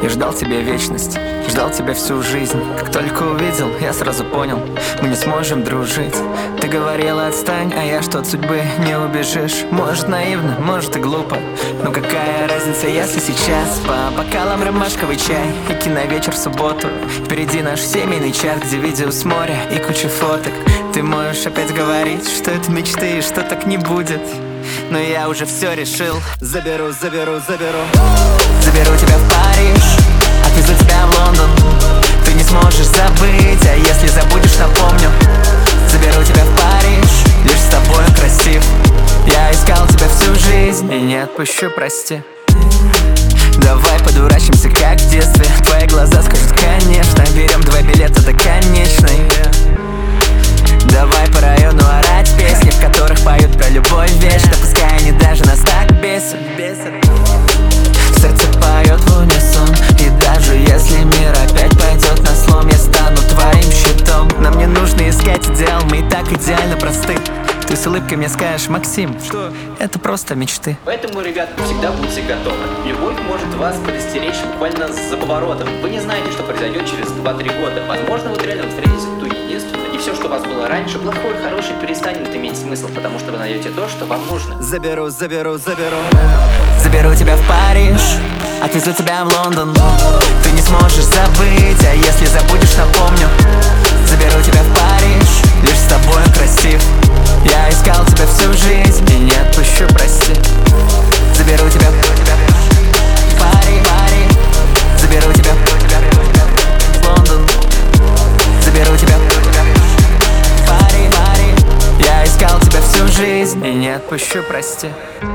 Я ждал тебя вечность, ждал тебя всю жизнь. Как только увидел, я сразу понял, мы не сможем дружить. Ты говорила отстань, а я что от судьбы не убежишь. Может наивно, может и глупо, но какая разница, если сейчас по бокалам ромашковый чай и киновечер в субботу. Впереди наш семейный чат, где видео с моря и куча фоток. Ты можешь опять говорить, что это мечты и что так не будет, но я уже все решил. Заберу тебя в Париж, отвезу тебя в Лондон. Ты не сможешь забыть, а если забудешь, напомню. Заберу тебя в Париж, лишь с тобой он красив. Я искал тебя всю жизнь и не отпущу, прости. Давай подурачимся, как в детстве. Твои глаза скажут, конечно. Берем 2 билета до конечной. Давай по району орать песни, в которых поют про любовь вечно. Пускай они даже нас так бесят. Сердце поет в унисон, и даже если мир опять пойдет на слом, я стану твоим щитом. Нам не нужно искать идеал, мы и так идеально просты. Ты с улыбкой мне скажешь, Максим, что это просто мечты. Поэтому, ребята, всегда будьте готовы. Любовь может вас предостеречь буквально за поворотом. Вы не знаете, что произойдет через 2-3 года. Возможно, вы реально встретите ту единственную, и все, что у вас было раньше, плохое, хорошее, перестанет иметь смысл, потому что вы найдете то, что вам нужно. Заберу тебя в Париж, отвезу тебя в Лондон. Ты не сможешь забыть, а если забудешь, напомню. Заберу тебя в Париж, лишь с тобой он красив. Я искал тебя всю жизнь и не отпущу, прости. Заберу тебя в Париж, заберу тебя в Лондон. Заберу тебя в Париж. Я искал тебя всю жизнь и не отпущу, прости.